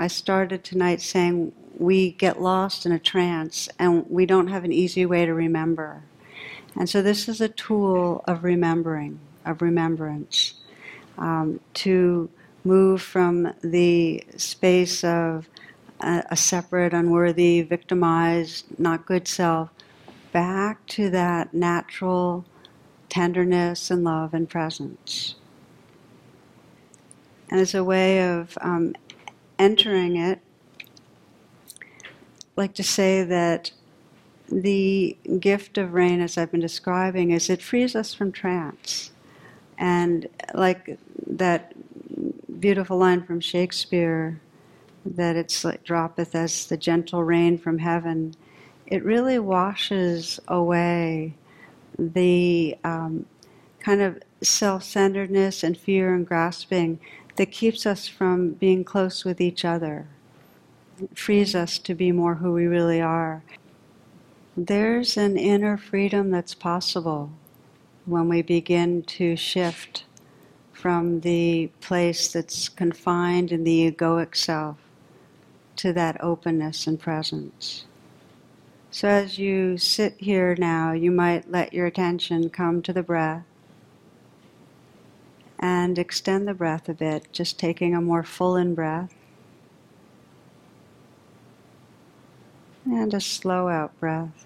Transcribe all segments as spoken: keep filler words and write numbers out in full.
I started tonight saying we get lost in a trance and we don't have an easy way to remember. And so this is a tool of remembering, of remembrance, um, to move from the space of a, a separate, unworthy, victimized, not good self, back to that natural tenderness and love and presence. And as a way of um, entering it, I'd like to say that the gift of rain, as I've been describing, is it frees us from trance. And like that beautiful line from Shakespeare, that it's like droppeth as the gentle rain from heaven, it really washes away the um, kind of self-centeredness and fear and grasping that keeps us from being close with each other. It frees us to be more who we really are. There's an inner freedom that's possible when we begin to shift from the place that's confined in the egoic self to that openness and presence. So as you sit here now, you might let your attention come to the breath and extend the breath a bit, just taking a more full in breath and a slow out breath.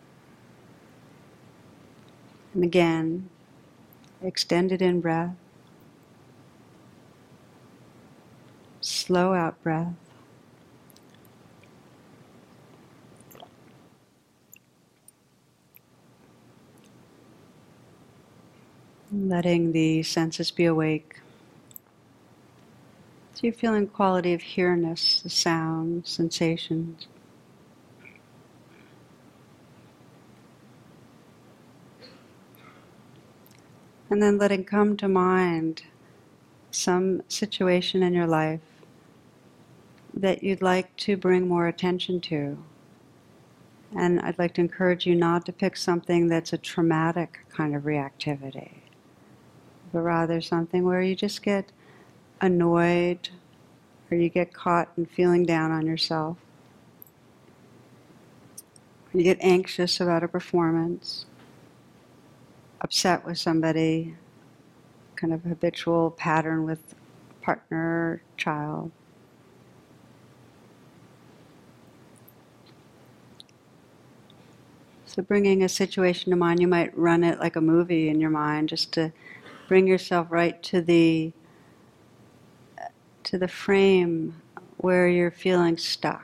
And again, extended in breath, slow out breath. Letting the senses be awake. So you're feeling quality of here-ness, the sounds, sensations. And then letting come to mind some situation in your life that you'd like to bring more attention to. And I'd like to encourage you not to pick something that's a traumatic kind of reactivity, but rather something where you just get annoyed or you get caught in feeling down on yourself. You get anxious about a performance, upset with somebody, kind of habitual pattern with partner, child. So bringing a situation to mind, you might run it like a movie in your mind, just to bring yourself right to the to the frame where you're feeling stuck.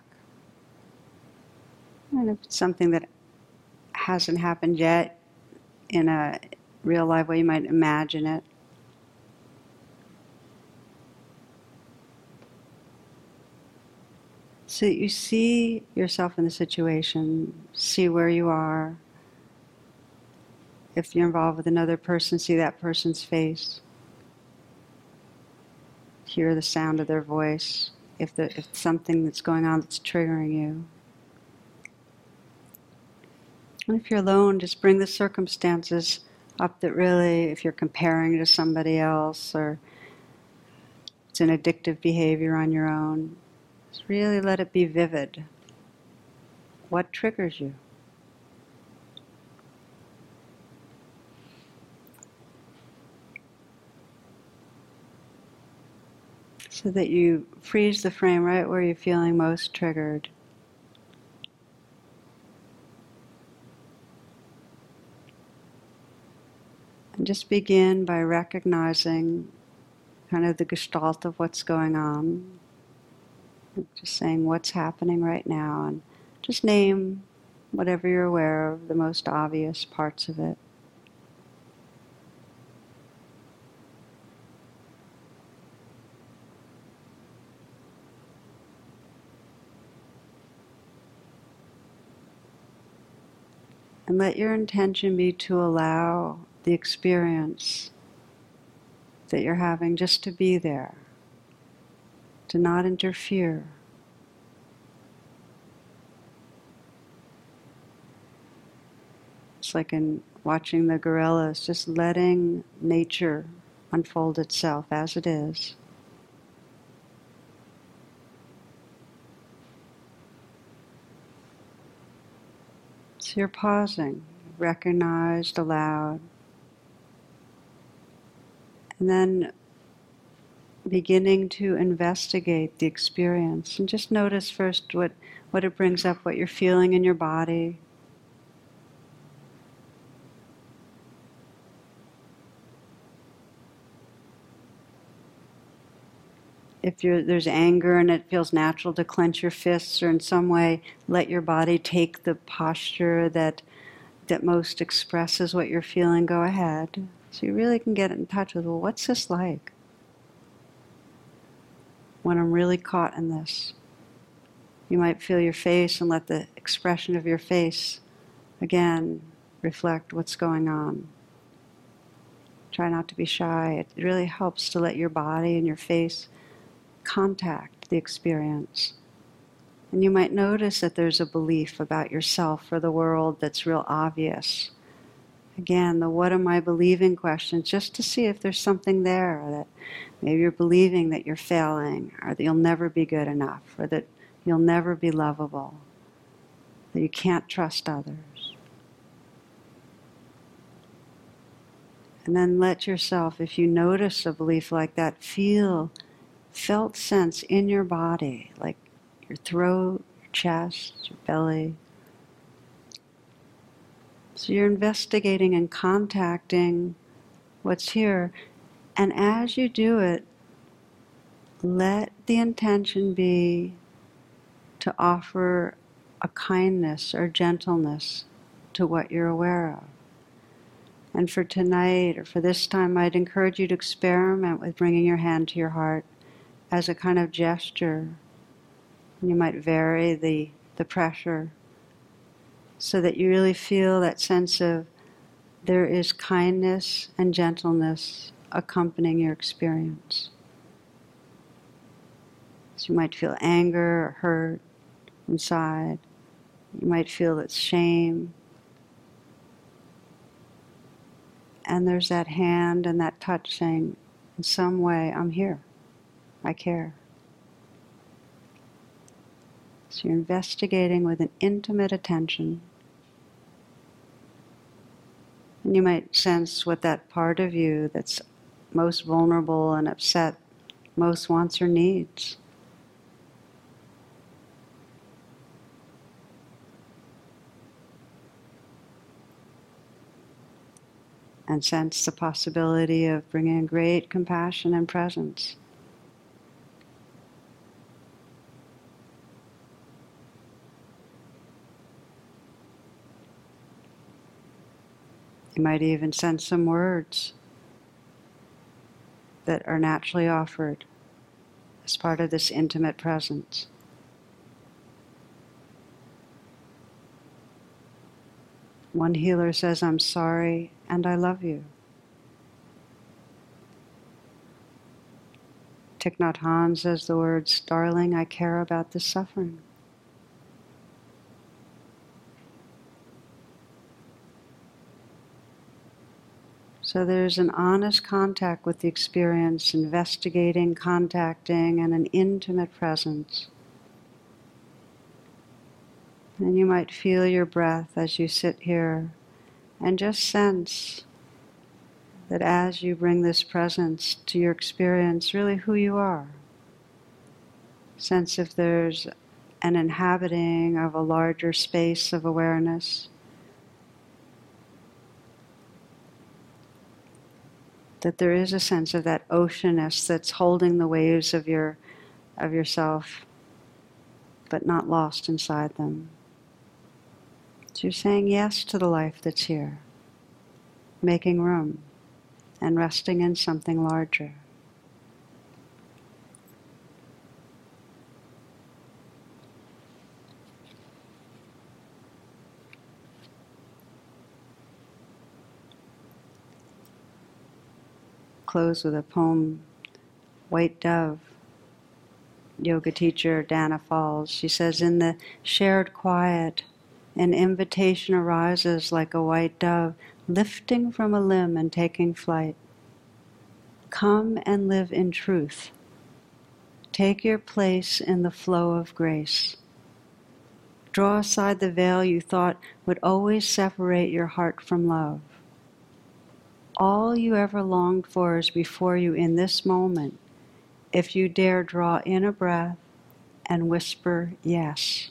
And if it's something that hasn't happened yet in a real life way, you might imagine it. So that you see yourself in the situation, see where you are. If you're involved with another person, see that person's face. Hear the sound of their voice, if, the, if it's something that's going on that's triggering you. And if you're alone, just bring the circumstances up that really, if you're comparing to somebody else or it's an addictive behavior on your own, just really let it be vivid. What triggers you? So that you freeze the frame right where you're feeling most triggered. And just begin by recognizing kind of the gestalt of what's going on. Just saying what's happening right now, and just name whatever you're aware of, the most obvious parts of it. And let your intention be to allow the experience that you're having just to be there, to not interfere. It's like in watching the gorillas, just letting nature unfold itself as it is. So you're pausing, recognized aloud, and then beginning to investigate the experience. And just notice first what, what it brings up, what you're feeling in your body. If you're, there's anger and it feels natural to clench your fists, or in some way let your body take the posture that that most expresses what you're feeling, go ahead. So you really can get in touch with, well, what's this like when I'm really caught in this? You might feel your face and let the expression of your face, again, reflect what's going on. Try not to be shy. It really helps to let your body and your face contact the experience. And you might notice that there's a belief about yourself or the world that's real obvious. Again, the what am I believing question, just to see if there's something there, that maybe you're believing that you're failing, or that you'll never be good enough, or that you'll never be lovable, that you can't trust others. And then let yourself, if you notice a belief like that, feel, felt sense in your body, like your throat, your chest, your belly. So you're investigating and contacting what's here. And as you do it, let the intention be to offer a kindness or gentleness to what you're aware of. And for tonight, or for this time, I'd encourage you to experiment with bringing your hand to your heart as a kind of gesture. You might vary the, the pressure so that you really feel that sense of there is kindness and gentleness accompanying your experience. So you might feel anger or hurt inside. You might feel it's shame. And there's that hand and that touch saying, in some way, I'm here. I care. So you're investigating with an intimate attention. And you might sense what that part of you that's most vulnerable and upset most wants or needs. And sense the possibility of bringing great compassion and presence. You might even sense some words that are naturally offered as part of this intimate presence. One healer says, I'm sorry and I love you. Thich Nhat Hanh says the words, darling, I care about this suffering. So there's an honest contact with the experience, investigating, contacting, and an intimate presence. And you might feel your breath as you sit here, and just sense that as you bring this presence to your experience, really who you are. Sense if there's an inhabiting of a larger space of awareness. That there is a sense of that oceanness that's holding the waves of your of yourself, but not lost inside them. So you're saying yes to the life that's here, making room and resting in something larger. Close with a poem, White Dove. Yoga teacher Dana Falls, she says, in the shared quiet, an invitation arises like a white dove lifting from a limb and taking flight. Come and live in truth. Take your place in the flow of grace. Draw aside the veil you thought would always separate your heart from love. All you ever longed for is before you in this moment, if you dare draw in a breath and whisper yes.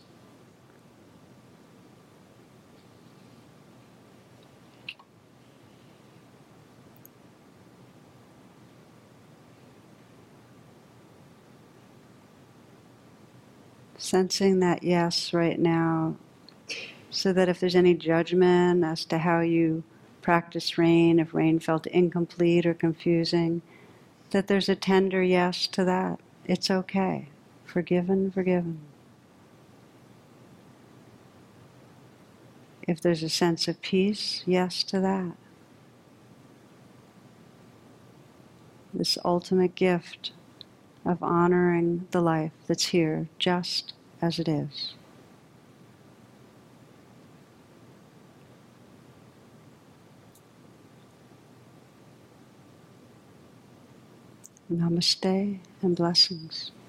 Sensing that yes right now, so that if there's any judgment as to how you practice rain, if rain felt incomplete or confusing, that there's a tender yes to that. It's okay. Forgiven, forgiven. If there's a sense of peace, yes to that. This ultimate gift of honoring the life that's here just as it is. Namaste and blessings.